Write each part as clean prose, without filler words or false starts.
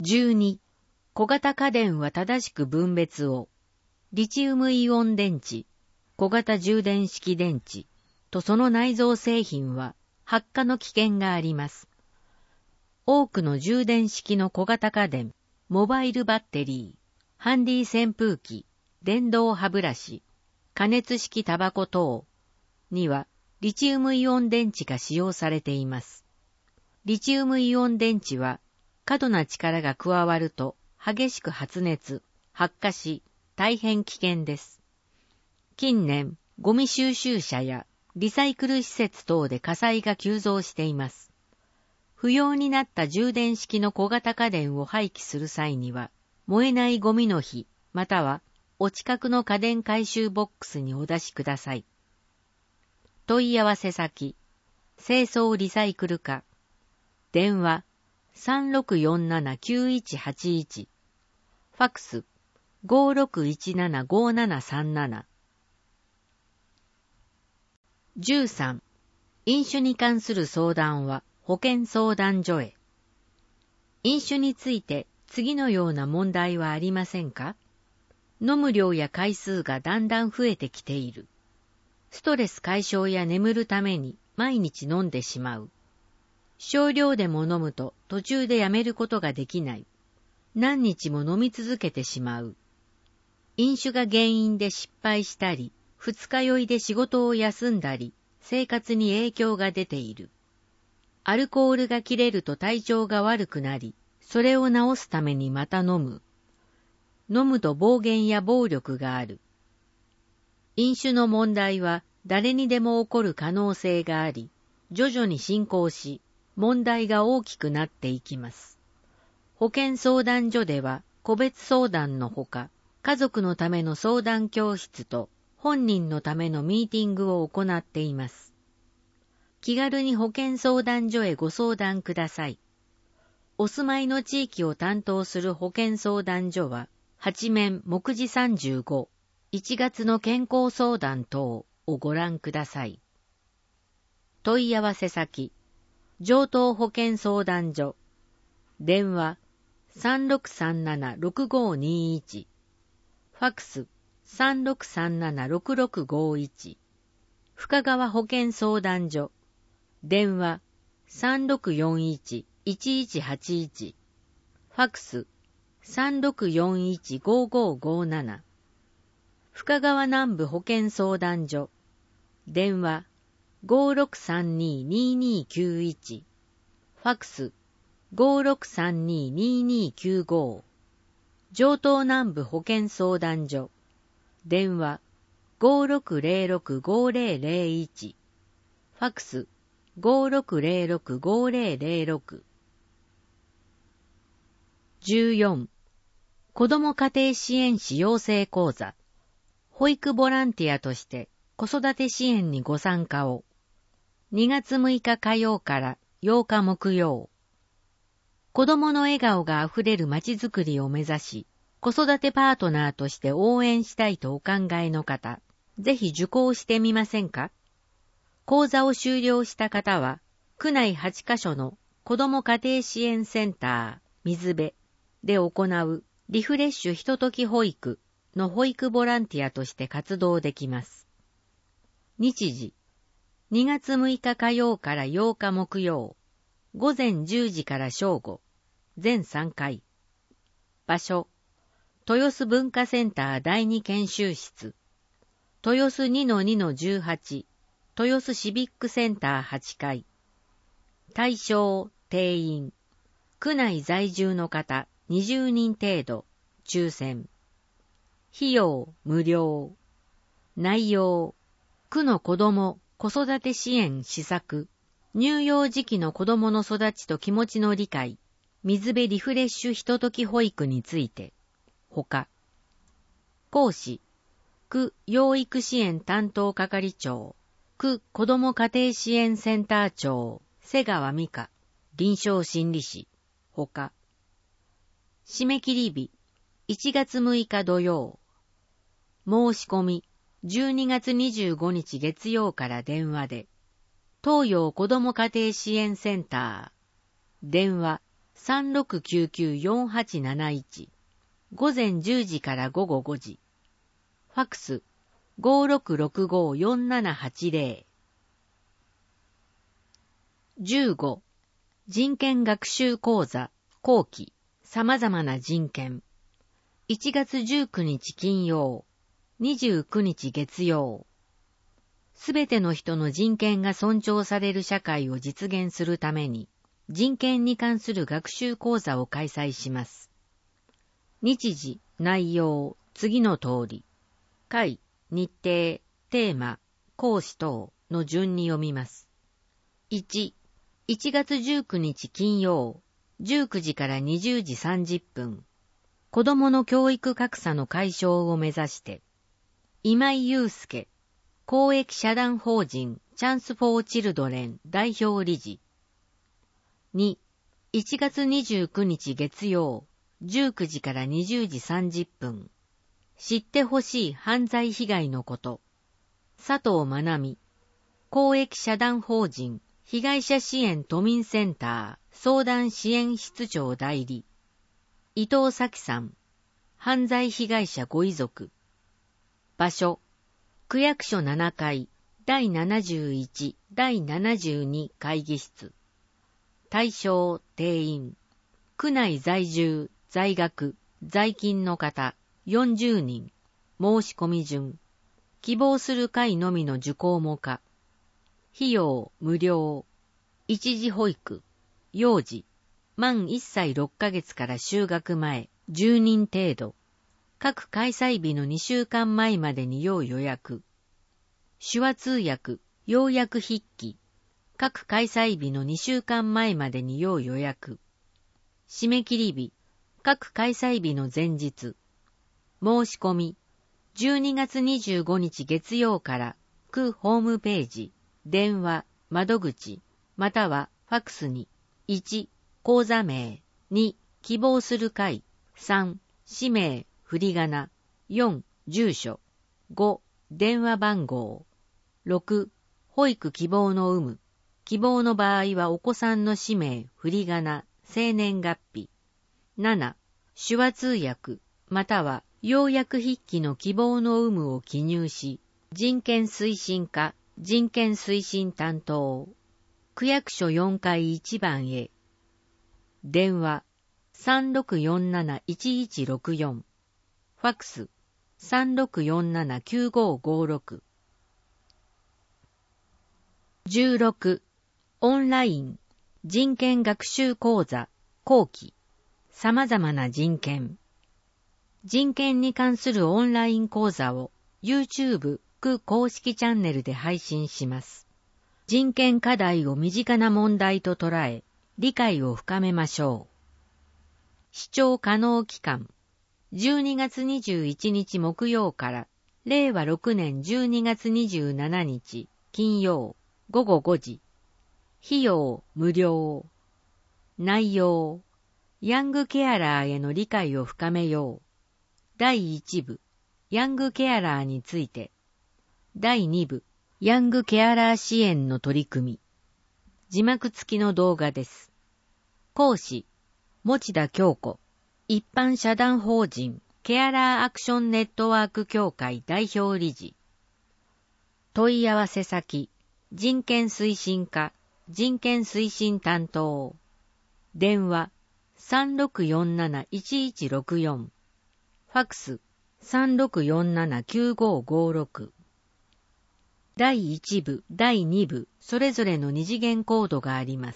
12、小型家電は正しく分別を。リチウムイオン電池、小型充電式電池とその内蔵製品は発火の危険があります。多くの充電式の小型家電、モバイルバッテリー、ハンディ扇風機、電動歯ブラシ、加熱式タバコ等にはリチウムイオン電池が使用されています。リチウムイオン電池は過度な力が加わると激しく発熱、発火し、大変危険です。近年、ゴミ収集車やリサイクル施設等で火災が急増しています。不要になった充電式の小型家電を廃棄する際には、燃えないゴミの日、またはお近くの家電回収ボックスにお出しください。問い合わせ先、清掃リサイクル課、電話 3647-9181、ファクス 5617-5737。13、飲酒に関する相談は保健相談所へ。飲酒について次のような問題はありませんか？飲む量や回数がだんだん増えてきている。ストレス解消や眠るために毎日飲んでしまう。少量でも飲むと途中でやめることができない。何日も飲み続けてしまう。飲酒が原因で失敗したり、二日酔いで仕事を休んだり、生活に影響が出ている。アルコールが切れると体調が悪くなり、それを治すためにまた飲む。飲むと暴言や暴力がある。飲酒の問題は誰にでも起こる可能性があり、徐々に進行し、問題が大きくなっていきます。保健相談所では個別相談のほか、家族のための相談教室と本人のためのミーティングを行っています。気軽に保健相談所へご相談ください。お住まいの地域を担当する保健相談所は、八面目次35、1月の健康相談等をご覧ください。問い合わせ先、城東保健相談所、電話 3637-6521、ファクス 3637-6651、深川保健相談所、電話 3641-1181、ファクス 3641-5557、深川南部保健相談所、電話 5632-2291、ファクス 5632-2295、城東南部保健相談所、電話 5606-5001、ファクス 5606-5006。14、子ども家庭支援士養成講座、保育ボランティアとして子育て支援にご参加を。2月6日火曜から8日木曜。子どもの笑顔があふれるまちづくりを目指し、子育てパートナーとして応援したいとお考えの方、ぜひ受講してみませんか？講座を修了した方は、区内8カ所の子ども家庭支援センター、水辺で行うリフレッシュひととき保育の保育ボランティアとして活動できます。日時、2月6日火曜から8日木曜、午前10時から正午、全3回。場所、豊洲文化センター第2研修室、豊洲 2-2-18、豊洲シビックセンター8階。対象、定員、区内在住の方20人程度、抽選。費用、無料。内容、区の子ども・子育て支援施策、乳幼児期の子どもの育ちと気持ちの理解、水辺リフレッシュひととき保育について、ほか。講師、区養育支援担当係長、区子ども家庭支援センター長、瀬川美香、臨床心理士、ほか。締め切り日、1月6日土曜。申し込み、12月25日月曜から電話で。東洋子ども家庭支援センター。電話 36994871、午前10時から午後5時。ファックス、56654780。15、人権学習講座、後期、様々な人権。1月19日金曜、29日月曜。すべての人の人権が尊重される社会を実現するために、人権に関する学習講座を開催します。日時、内容、次の通り。回、日程、テーマ、講師等の順に読みます。1、1月19日金曜、19時から20時30分。子どもの教育格差の解消を目指して、今井祐介、公益社団法人チャンスフォーチルドレン代表理事。2、1月29日月曜、19時から20時30分。知ってほしい犯罪被害のこと。佐藤真奈美、公益社団法人被害者支援都民センター相談支援室長代理。伊藤咲さん、犯罪被害者ご遺族。場所、区役所7階、第71、第72会議室。対象、定員。区内在住、在学、在勤の方、40人。申し込み順。希望する会のみの受講も可。費用、無料。一時保育、幼児。満1歳6ヶ月から就学前、10人程度。各開催日の2週間前までに要予約。手話通訳、要約筆記。各開催日の2週間前までに要予約。締め切り日、各開催日の前日。申し込み、12月25日月曜から区ホームページ、電話、窓口、またはファックスに、1、講座名、2、希望する会、3、氏名、振り仮名、4、住所、5、電話番号、6、保育希望の有無、希望の場合はお子さんの氏名、振り仮名、生年月日、7、手話通訳、または要約筆記の希望の有無を記入し、人権推進課、人権推進担当、区役所4階1番へ、電話、3647-1164、ファックス、3647-9556。16、オンライン、人権学習講座、後期、様々な人権。人権に関するオンライン講座を YouTube 区公式チャンネルで配信します。人権課題を身近な問題と捉え、理解を深めましょう。視聴可能期間、12月21日木曜から令和6年12月27日金曜午後5時。費用無料。内容、ヤングケアラーへの理解を深めよう。第1部、ヤングケアラーについて。第2部、ヤングケアラー支援の取り組み。字幕付きの動画です。講師、持田京子、一般社団法人ケアラーアクションネットワーク協会代表理事。問い合わせ先、人権推進課、人権推進担当。電話、3647-1164。ファックス、3647-9556。第1部、第2部、それぞれの二次元コードがあります。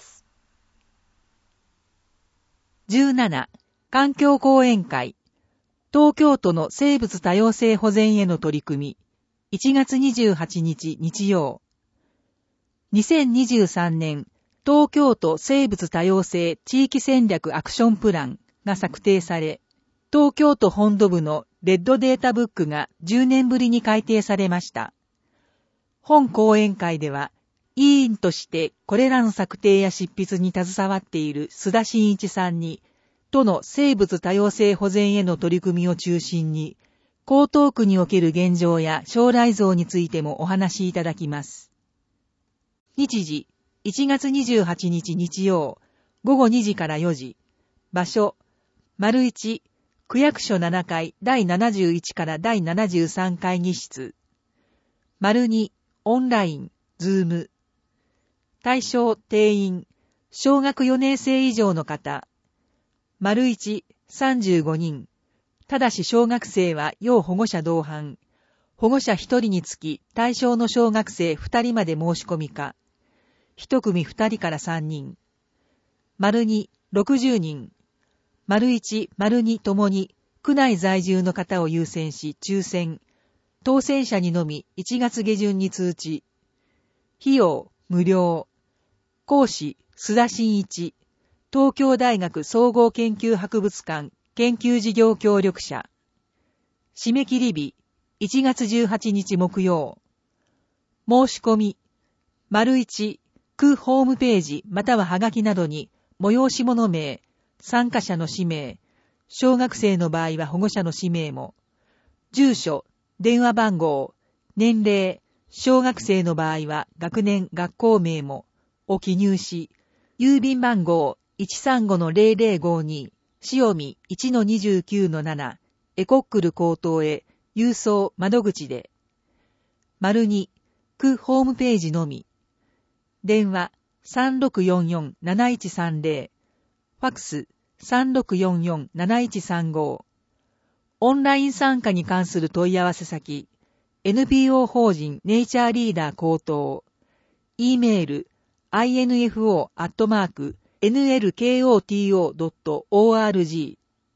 17、環境講演会。東京都の生物多様性保全への取り組み。1月28日日曜。2023年、東京都生物多様性地域戦略アクションプランが策定され、東京都本土部のレッドデータブックが10年ぶりに改訂されました。本講演会では、委員としてこれらの策定や執筆に携わっている須田真一さんに、都の生物多様性保全への取り組みを中心に、江東区における現状や将来像についてもお話しいただきます。日時、1月28日日曜、午後2時から4時、 場所、1、区役所7階第71から第73会議室。2、オンライン、ズーム。対象、定員、小学4年生以上の方。1、35人。ただし小学生は要保護者同伴。保護者1人につき対象の小学生2人まで申し込みか。1組2人から3人。2、60人。1、2ともに区内在住の方を優先し抽選。当選者にのみ1月下旬に通知。費用、無料。講師、須田真一。東京大学総合研究博物館研究事業協力者。締め切り日、1月18日木曜。申し込み、1、区ホームページまたははがきなどに催し物名、参加者の氏名、小学生の場合は保護者の氏名も、住所、電話番号、年齢、小学生の場合は学年、学校名も、を記入し、郵便番号 135-0052、塩見 1-29-7、エコックル高等へ、郵送窓口で。2、区ホームページのみ。電話 3644-7130、ファクス 3644-7135。オンライン参加に関する問い合わせ先、NPO 法人ネイチャーリーダー高等。E メール、info@nlkoto.org。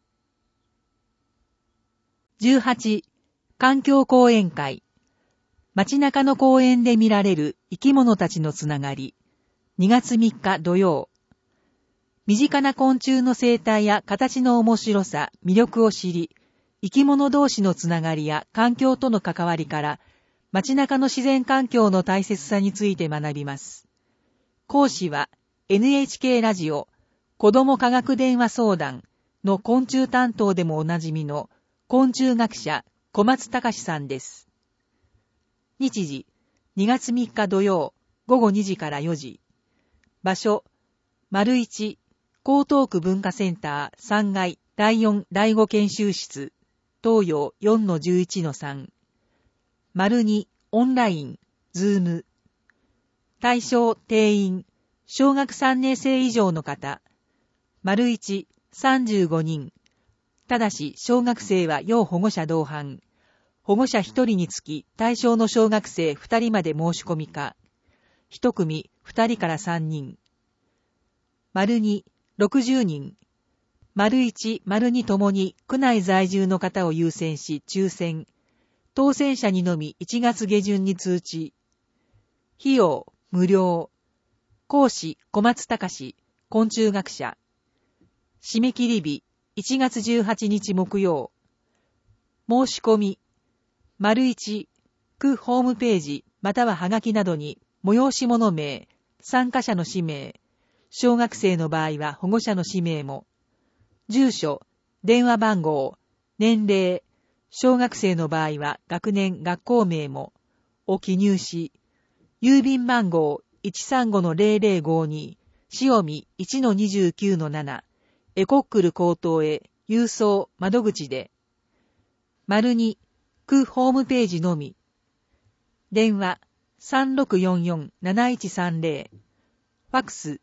18、環境講演会。街中の公園で見られる生き物たちのつながり。2月3日土曜。身近な昆虫の生態や形の面白さ、魅力を知り、生き物同士のつながりや環境との関わりから、街中の自然環境の大切さについて学びます。講師は NHK ラジオ子ども科学電話相談の昆虫担当でもおなじみの昆虫学者小松隆さんです。日時、2月3日土曜、午後2時から4時。場所、1、江東区文化センター3階第4第5研修室。東洋 4-11-3。2、オンライン、ズーム。対象、定員、小学3年生以上の方。1、35人。ただし、小学生は要保護者同伴。保護者1人につき対象の小学生2人まで申し込みか。1組2人から3人。2、60人。1、2ともに区内在住の方を優先し抽選。当選者にのみ1月下旬に通知。費用、無料。講師、小松隆、昆虫学者。締め切り日、1月18日木曜。申し込み。1、区ホームページまたははがきなどに催し物名、参加者の氏名、小学生の場合は保護者の氏名も、住所、電話番号、年齢、小学生の場合は学年、学校名も、を記入し、郵便番号 135-0052、塩見 1-29-7、エコックル高等へ、郵送窓口で。2、区ホームページのみ。電話 3644-7130、ファクス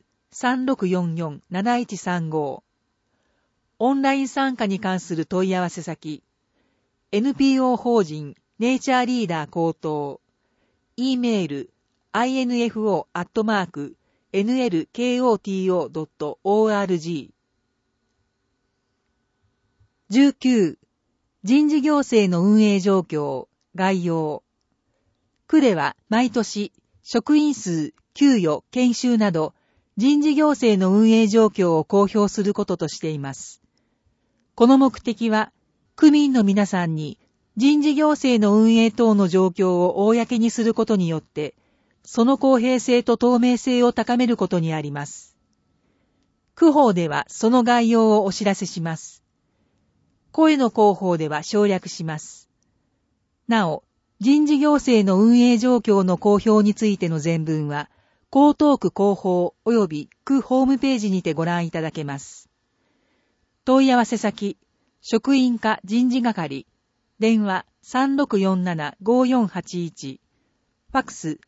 3644-7135。オンライン参加に関する問い合わせ先、NPO 法人ネイチャーリーダー高等。E メール、info@nlkoto.org。 19、人事行政の運営状況、概要。区では毎年、職員数、給与、研修など、人事行政の運営状況を公表することとしています。この目的は、区民の皆さんに人事行政の運営等の状況を公にすることによって、その公平性と透明性を高めることにあります。区法ではその概要をお知らせします。声の広報では省略します。なお、人事行政の運営状況の公表についての全文は、江東区広報及び区ホームページにてご覧いただけます。 問い合わせ先、職員課人事係、電話3647-5481、ファックス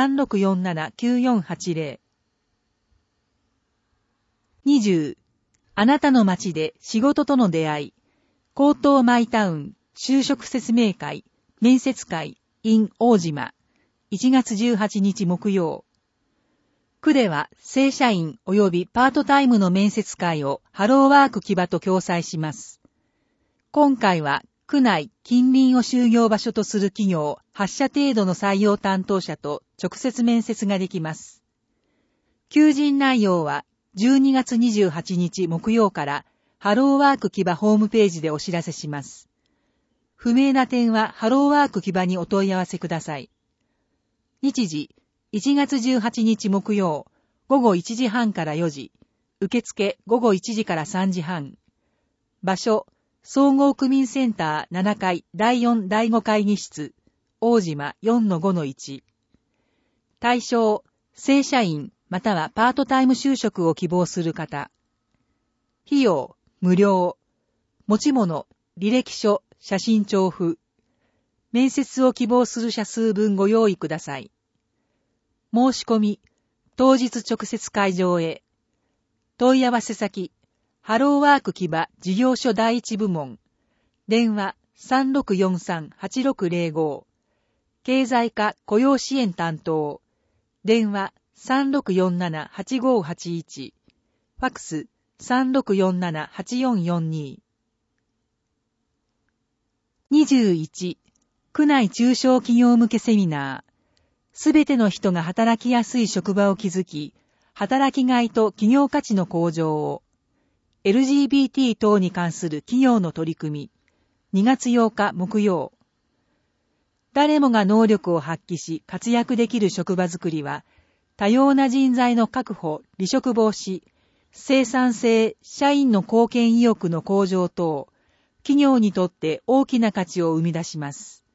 3647-9480。20、あなたの街で仕事との出会い、江東マイタウン就職説明会、面接会 in 大島、1月18日木曜。区では正社員及びパートタイムの面接会をハローワーク木場と共催します。今回は区内近隣を就業場所とする企業8社程度の採用担当者と直接面接ができます。求人内容は12月28日木曜からハローワーク木場ホームページでお知らせします。不明な点はハローワーク木場にお問い合わせください。日時1月18日木曜、午後1時半から4時、受付午後1時から3時半。場所、総合区民センター7階第4第5会議室、大島 4-5-1。対象、正社員またはパートタイム就職を希望する方。費用、無料。持ち物、履歴書、写真帳付。面接を希望する社数分ご用意ください。申し込み、当日直接会場へ。問い合わせ先、ハローワーク木場事業所第一部門。電話3643-8605。経済課雇用支援担当。電話3647-8581。ファックス3647-8442。21、区内中小企業向けセミナー。すべての人が働きやすい職場を築き、働きがいと企業価値の向上を。LGBT 等に関する企業の取り組み。2月8日木曜。誰もが能力を発揮し活躍できる職場づくりは、多様な人材の確保、離職防止、生産性、社員の貢献意欲の向上等、企業にとって大きな価値を生み出します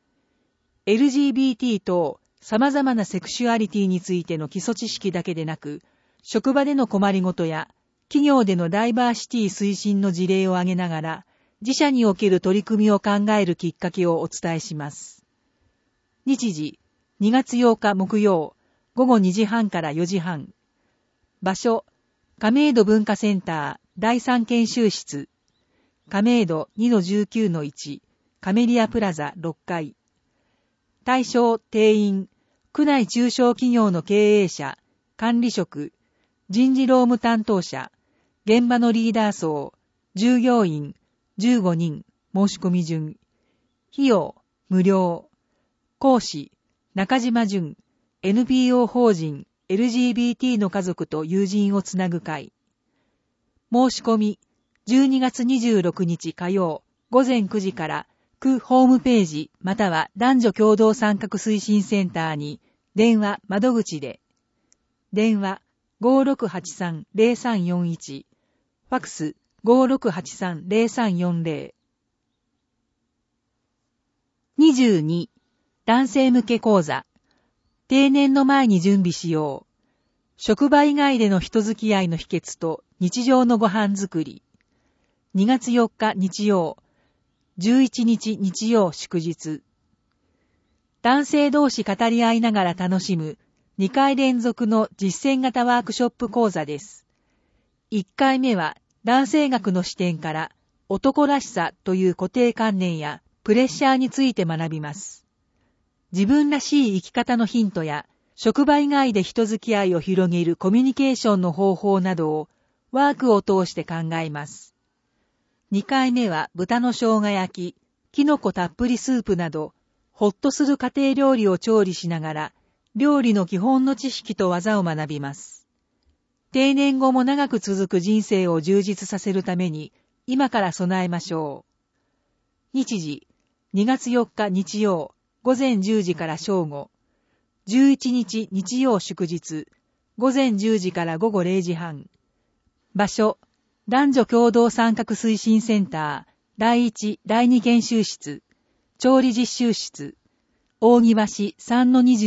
。LGBT 等、様々なセクシュアリティについての基礎知識だけでなく、職場での困りごとや、企業でのダイバーシティ推進の事例を挙げながら、自社における取り組みを考えるきっかけをお伝えします。日時、2月8日木曜、午後2時半から4時半。場所、亀戸文化センター第3研修室。亀戸 2-19-1、カメリアプラザ6階。対象定員、区内中小企業の経営者、管理職、人事労務担当者、現場のリーダー層、従業員、15人、申し込み順。費用、無料。講師、中島淳、NPO 法人、LGBT の家族と友人をつなぐ会。申し込み、12月26日火曜、午前9時から、区ホームページまたは男女共同参画推進センターに電話窓口で。電話 5683-0341。ファックス 5683-0340。22、男性向け講座。定年の前に準備しよう。職場以外での人付き合いの秘訣と日常のご飯作り。2月4日日曜。11日日曜祝日。男性同士語り合いながら楽しむ2回連続の実践型ワークショップ講座です。1回目は男性学の視点から男らしさという固定観念やプレッシャーについて学びます。自分らしい生き方のヒントや職場以外で人付き合いを広げるコミュニケーションの方法などをワークを通して考えます。2回目は豚の生姜焼き、キノコたっぷりスープなど、ほっとする家庭料理を調理しながら、料理の基本の知識と技を学びます。定年後も長く続く人生を充実させるために、今から備えましょう。日時、2月4日日曜、午前10時から正午。11日日曜祝日、午前10時から午後0時半。場所、男女共同参画推進センター、第1、第2研修室、調理実習室、大庭市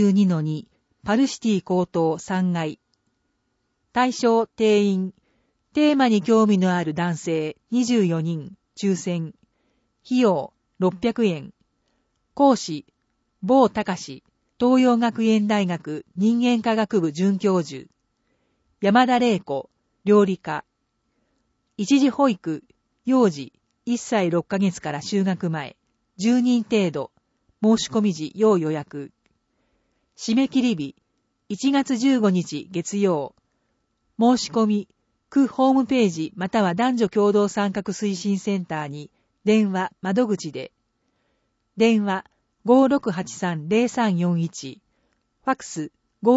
3-22-2、パルシティ高等3階。対象定員、 テーマに興味のある男性24人、抽選。費用600円。講師、坊隆、東洋学園大学人間科学部准教授。山田玲子、料理家。一時保育、幼児、1歳6ヶ月から就学前、10人程度。申し込み時要予約。締め切り日、1月15日月曜。申し込み、区ホームページまたは男女共同参画推進センターに電話窓口で。電話 5683-0341。ファクス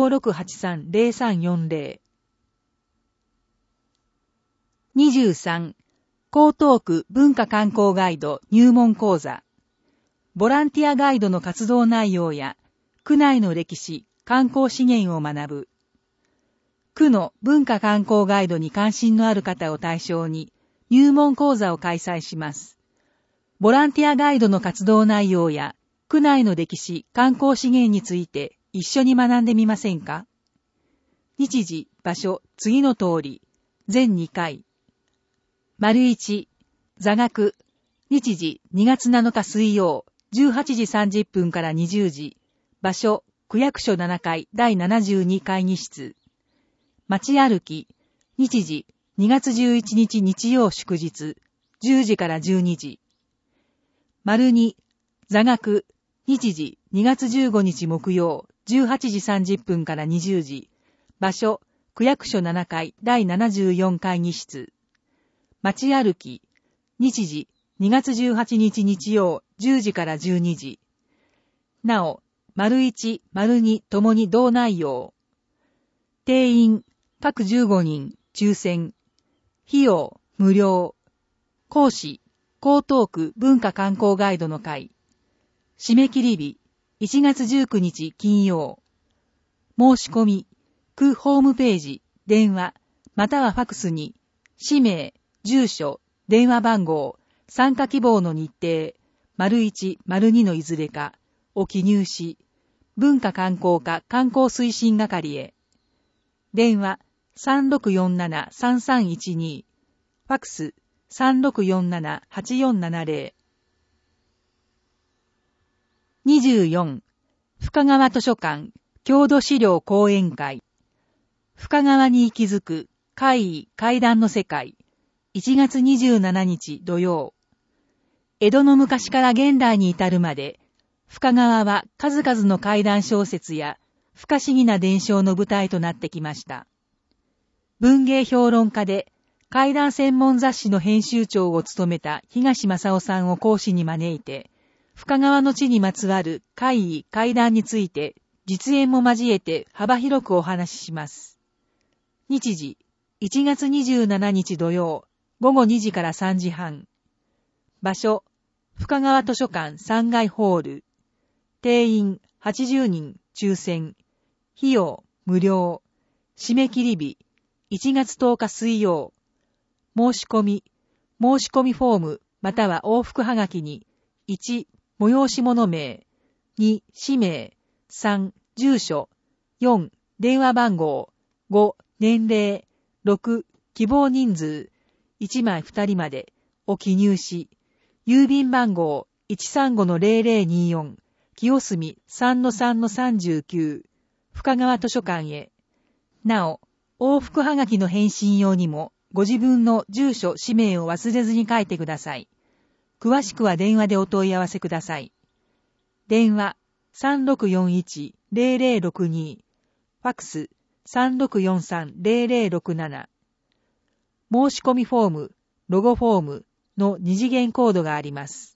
5683-0340。23. 江東区文化観光ガイド入門講座。ボランティアガイドの活動内容や区内の歴史、観光資源を学ぶ。区の文化観光ガイドに関心のある方を対象に入門講座を開催します。ボランティアガイドの活動内容や区内の歴史、観光資源について一緒に学んでみませんか？日時、場所、次の通り、全2回。1、座学、日時2月7日水曜、18時30分から20時、場所、区役所7階第72会議室。街歩き、日時、2月11日日曜祝日、10時から12時。2、座学、日時、2月15日木曜、18時30分から20時。場所、区役所7階第74会議室。街歩き、日時、2月18日日曜、10時から12時。なお、1、2ともに同内容。定員、各15人、抽選。費用、無料。講師、江東区文化観光ガイドの会。締め切り日、1月19日金曜。申し込み、区ホームページ、電話、またはファクスに、氏名、住所、電話番号、参加希望の日程、1、2のいずれか、を記入し、文化観光課観光推進係へ。電話、3647-3312。ファクス、3647-8470。24. 深川図書館、郷土資料講演会。深川に息づく、怪異怪談の世界。1月27日土曜。江戸の昔から現代に至るまで、深川は数々の怪談小説や不可思議な伝承の舞台となってきました。文芸評論家で怪談専門雑誌の編集長を務めた東正夫さんを講師に招いて、深川の地にまつわる怪異怪談について実演も交えて幅広くお話しします。日時、1月27日土曜、午後2時から3時半。場所、深川図書館3階ホール。定員80人、抽選。費用、無料。締め切り日、1月10日水曜。申し込みフォーム、または往復はがきに、1、催し物名、2、氏名、3、住所、4、電話番号、5、年齢、6、希望人数、1枚2人まで、を記入し、郵便番号 135-0024、清澄 3-3-39、深川図書館へ。なお、往復はがきの返信用にも、ご自分の住所、氏名を忘れずに書いてください。詳しくは電話でお問い合わせください。電話 3641-0062、ファクス 3643-0067。申し込みフォーム、ロゴフォームの2次元コードがあります。